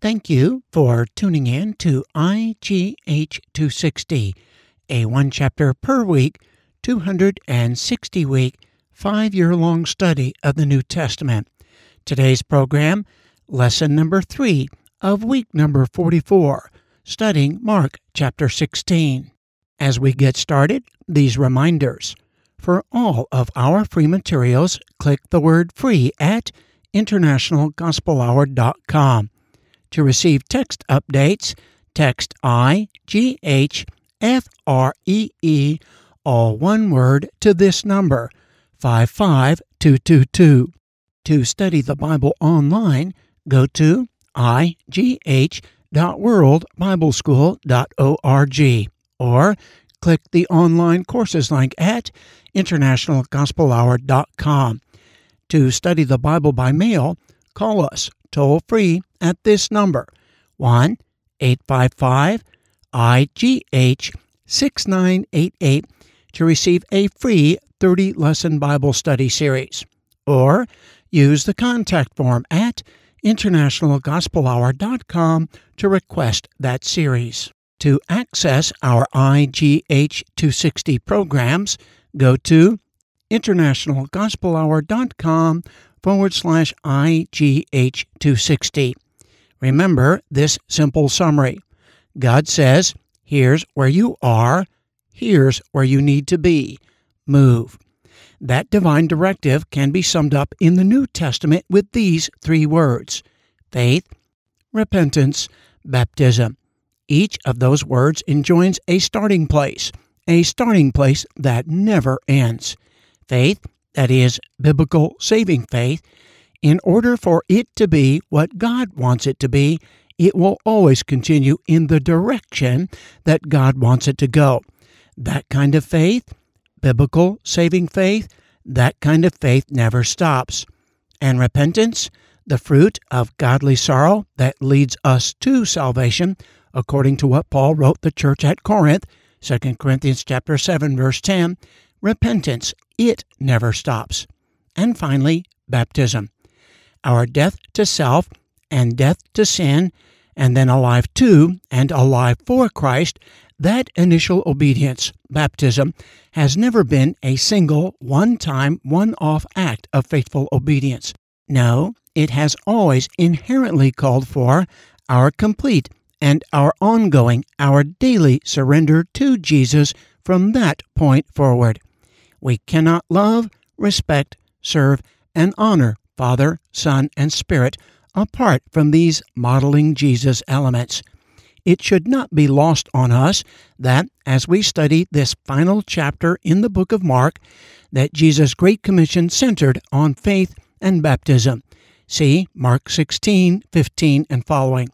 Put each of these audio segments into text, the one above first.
Thank you for tuning in to IGH 260, a one chapter per week, 260 week, 5-year-long study of the New Testament. Today's program, lesson number 3 of week number 44, studying Mark chapter 16. As we get started, these reminders. For all of our free materials, click the word free at internationalgospelhour.com. To receive text updates, text IGH FREE, all one word, to this number, 55222. To study the Bible online, go to igh.worldbibleschool.org or click the online courses link at internationalgospelhour.com. To study the Bible by mail, call us toll-free at this number, 1-855-IGH-6988, to receive a free 30-lesson Bible study series. Or use the contact form at internationalgospelhour.com to request that series. To access our IGH 260 programs, go to internationalgospelhour.com/IGH 260. Remember this simple summary. God says, here's where you are, here's where you need to be. Move. That divine directive can be summed up in the New Testament with these 3 words: faith, repentance, baptism. Each of those words enjoins a starting place that never ends. Faith, that is, biblical saving faith, in order for it to be what God wants it to be, it will always continue in the direction that God wants it to go. That kind of faith, biblical saving faith, that kind of faith never stops. And repentance, the fruit of godly sorrow that leads us to salvation, according to what Paul wrote the church at Corinth, 2 Corinthians chapter 7, verse 10, repentance, it never stops. And finally, baptism. Our death to self and death to sin, and then alive to and alive for Christ, that initial obedience, baptism, has never been a single, one-time, one-off act of faithful obedience. No, it has always inherently called for our complete and our ongoing, our daily surrender to Jesus from that point forward. We cannot love, respect, serve, and honor Father, Son, and Spirit apart from these modeling Jesus elements. It should not be lost on us that, as we study this final chapter in the book of Mark, that Jesus' Great Commission centered on faith and baptism. See Mark 16, 15, and following.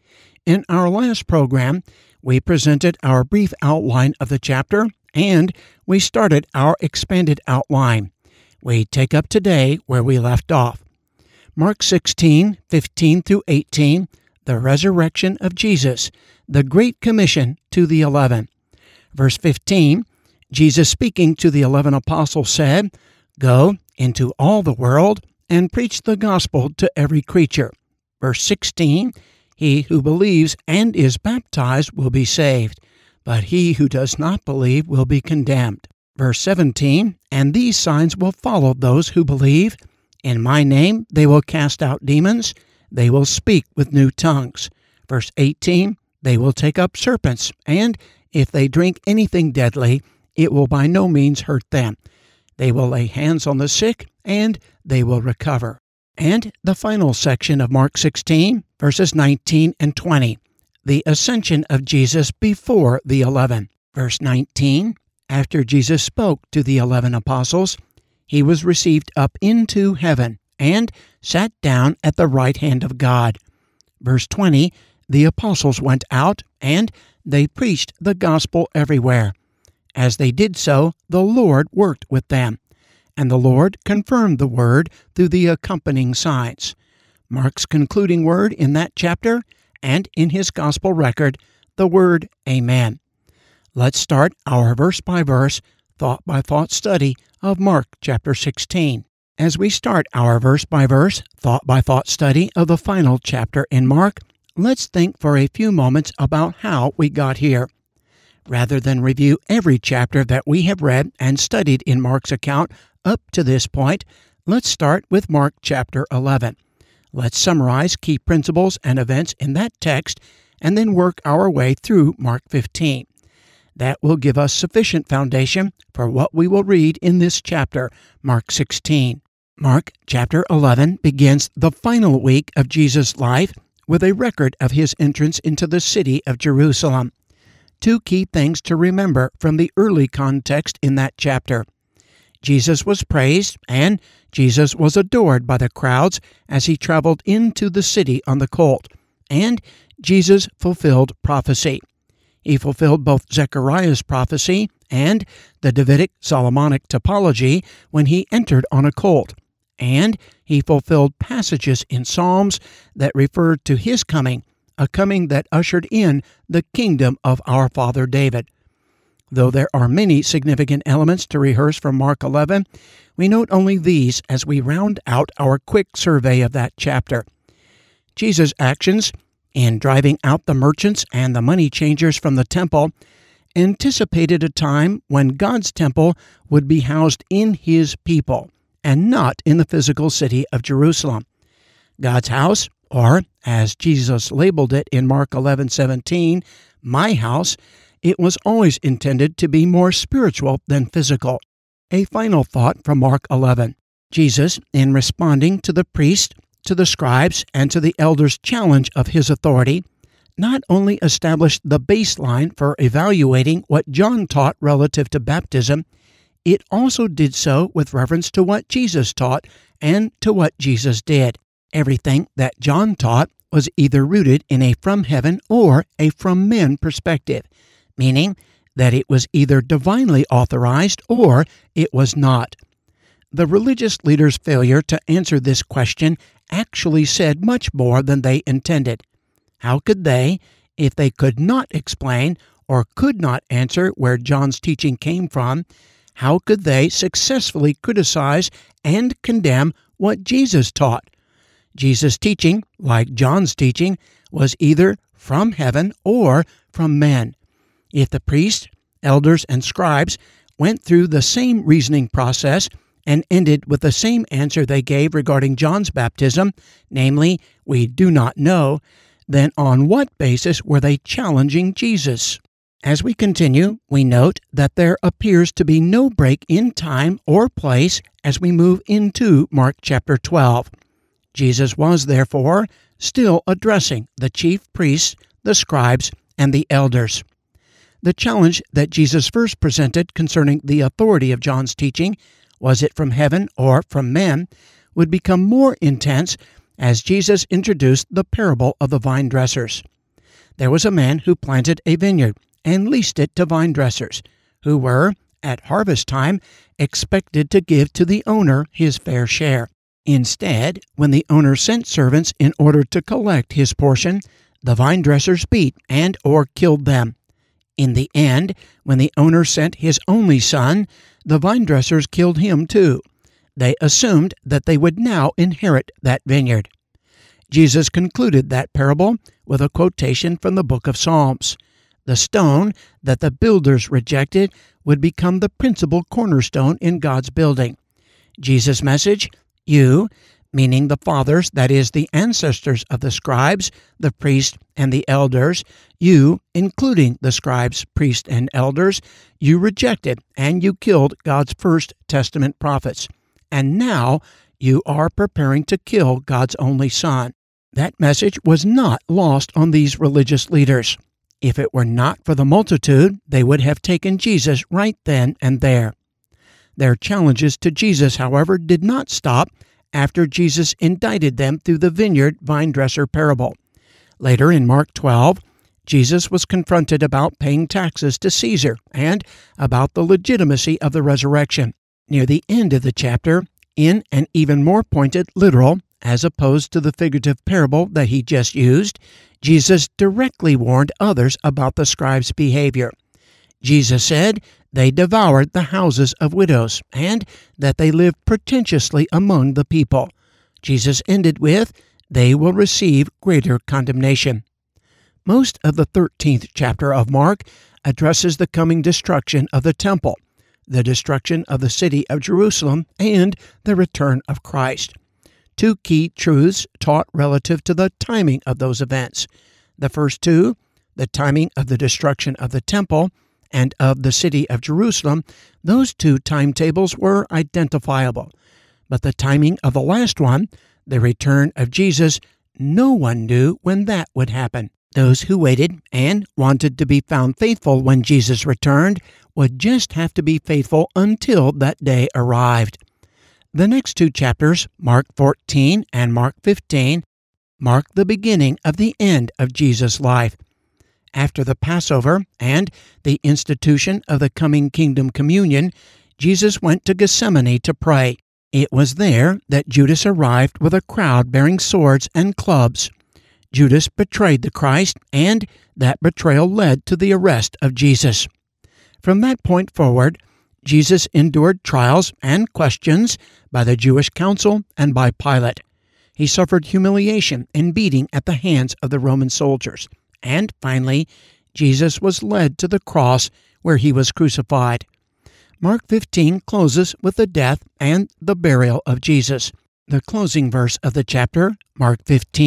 In our last program, we presented our brief outline of the chapter, and we started our expanded outline. We take up today where we left off. Mark 16, 15 through 18, the resurrection of Jesus, the Great Commission to the 11. Verse 15, Jesus speaking to the 11 apostles said, "Go into all the world and preach the gospel to every creature." Verse 16, "He who believes and is baptized will be saved, but he who does not believe will be condemned." Verse 17, "And these signs will follow those who believe. In my name they will cast out demons. They will speak with new tongues." Verse 18, "They will take up serpents, and if they drink anything deadly, it will by no means hurt them. They will lay hands on the sick, and they will recover." And the final section of Mark 16, verses 19 and 20, the ascension of Jesus before the 11. Verse 19, "After Jesus spoke to the 11 apostles, he was received up into heaven and sat down at the right hand of God." Verse 20, "The apostles went out, and they preached the gospel everywhere. As they did so, the Lord worked with them, and the Lord confirmed the word through the accompanying signs." Mark's concluding word in that chapter, and in his gospel record, the word Amen. Let's start our verse-by-verse, thought-by-thought study of Mark chapter 16. As we start our verse-by-verse, thought-by-thought study of the final chapter in Mark, let's think for a few moments about how we got here. Rather than review every chapter that we have read and studied in Mark's account up to this point, let's start with Mark chapter 11. Let's summarize key principles and events in that text and then work our way through Mark 15. That will give us sufficient foundation for what we will read in this chapter, Mark 16. Mark chapter 11 begins the final week of Jesus' life with a record of his entrance into the city of Jerusalem. Two key things to remember from the early context in that chapter. Jesus was praised and Jesus was adored by the crowds as he traveled into the city on the colt, and Jesus fulfilled prophecy. He fulfilled both Zechariah's prophecy and the Davidic Solomonic typology when he entered on a colt, and he fulfilled passages in Psalms that referred to his coming, a coming that ushered in the kingdom of our father David. Though there are many significant elements to rehearse from Mark 11, we note only these as we round out our quick survey of that chapter. Jesus' actions in driving out the merchants and the money changers from the temple anticipated a time when God's temple would be housed in his people and not in the physical city of Jerusalem. God's house, or as Jesus labeled it in Mark 11:17, my house, it was always intended to be more spiritual than physical. A final thought from Mark 11. Jesus, in responding to the priests, to the scribes, and to the elders' challenge of his authority, not only established the baseline for evaluating what John taught relative to baptism, it also did so with reference to what Jesus taught and to what Jesus did. Everything that John taught was either rooted in a from heaven or a from men perspective, meaning that it was either divinely authorized or it was not. The religious leaders' failure to answer this question actually said much more than they intended. How could they, if they could not explain or could not answer where John's teaching came from, how could they successfully criticize and condemn what Jesus taught? Jesus' teaching, like John's teaching, was either from heaven or from men. If the priests, elders, and scribes went through the same reasoning process and ended with the same answer they gave regarding John's baptism, namely, we do not know, then on what basis were they challenging Jesus? As we continue, we note that there appears to be no break in time or place as we move into Mark chapter 12. Jesus was, therefore, still addressing the chief priests, the scribes, and the elders. The challenge that Jesus first presented concerning the authority of John's teaching, was it from heaven or from men, would become more intense as Jesus introduced the parable of the vine dressers. There was a man who planted a vineyard and leased it to vine dressers, who were, at harvest time, expected to give to the owner his fair share. Instead, when the owner sent servants in order to collect his portion, the vine dressers beat and or killed them. In the end, when the owner sent his only son, the vine dressers killed him too. They assumed that they would now inherit that vineyard. Jesus concluded that parable with a quotation from the book of Psalms. The stone that the builders rejected would become the principal cornerstone in God's building. Jesus' message, you, meaning the fathers, that is, the ancestors of the scribes, the priests, and the elders, you, including the scribes, priests, and elders, you rejected and you killed God's first Testament prophets. And now you are preparing to kill God's only Son. That message was not lost on these religious leaders. If it were not for the multitude, they would have taken Jesus right then and there. Their challenges to Jesus, however, did not stop after Jesus indicted them through the vineyard vine dresser parable. Later in Mark 12, Jesus was confronted about paying taxes to Caesar and about the legitimacy of the resurrection. Near the end of the chapter, in an even more pointed literal, as opposed to the figurative parable that he just used, Jesus directly warned others about the scribes' behavior. Jesus said they devoured the houses of widows and that they lived pretentiously among the people. Jesus ended with, they will receive greater condemnation. Most of the 13th chapter of Mark addresses the coming destruction of the temple, the destruction of the city of Jerusalem, and the return of Christ. Two key truths taught relative to the timing of those events. The first two, the timing of the destruction of the temple and of the city of Jerusalem, those two timetables were identifiable. But the timing of the last one, the return of Jesus, no one knew when that would happen. Those who waited and wanted to be found faithful when Jesus returned would just have to be faithful until that day arrived. The next two chapters, Mark 14 and Mark 15, mark the beginning of the end of Jesus' life. After the Passover and the institution of the coming kingdom communion, Jesus went to Gethsemane to pray. It was there that Judas arrived with a crowd bearing swords and clubs. Judas betrayed the Christ, and that betrayal led to the arrest of Jesus. From that point forward, Jesus endured trials and questions by the Jewish council and by Pilate. He suffered humiliation and beating at the hands of the Roman soldiers. And finally, Jesus was led to the cross where he was crucified. Mark 15 closes with the death and the burial of Jesus. The closing verse of the chapter, Mark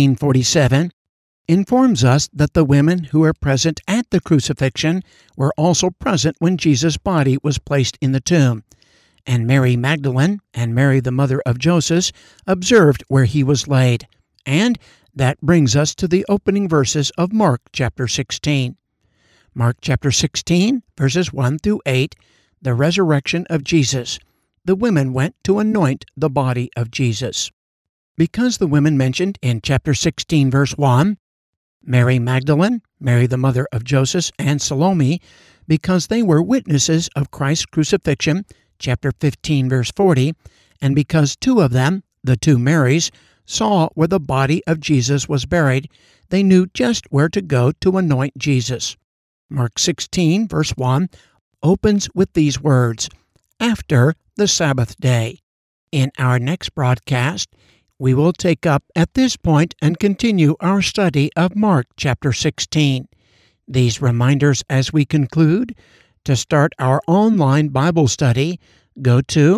15:47, informs us that the women who were present at the crucifixion were also present when Jesus' body was placed in the tomb. And Mary Magdalene and Mary the mother of Joseph observed where he was laid. And that brings us to the opening verses of Mark chapter 16. Mark chapter 16, verses 1 through 8, the resurrection of Jesus. The women went to anoint the body of Jesus. Because the women mentioned in chapter 16, verse 1, Mary Magdalene, Mary the mother of Joseph, and Salome, because they were witnesses of Christ's crucifixion, chapter 15, verse 40, and because two of them, the two Marys, saw where the body of Jesus was buried, they knew just where to go to anoint Jesus. Mark 16, verse 1, opens with these words, after the Sabbath day. In our next broadcast, we will take up at this point and continue our study of Mark chapter 16. These reminders as we conclude. To start our online Bible study, go to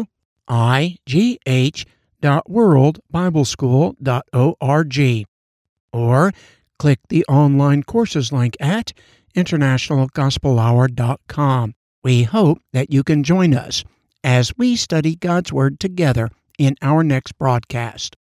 igh.worldbibleschool.org or click the online courses link at internationalgospelhour.com. We hope that you can join us as we study God's Word together in our next broadcast.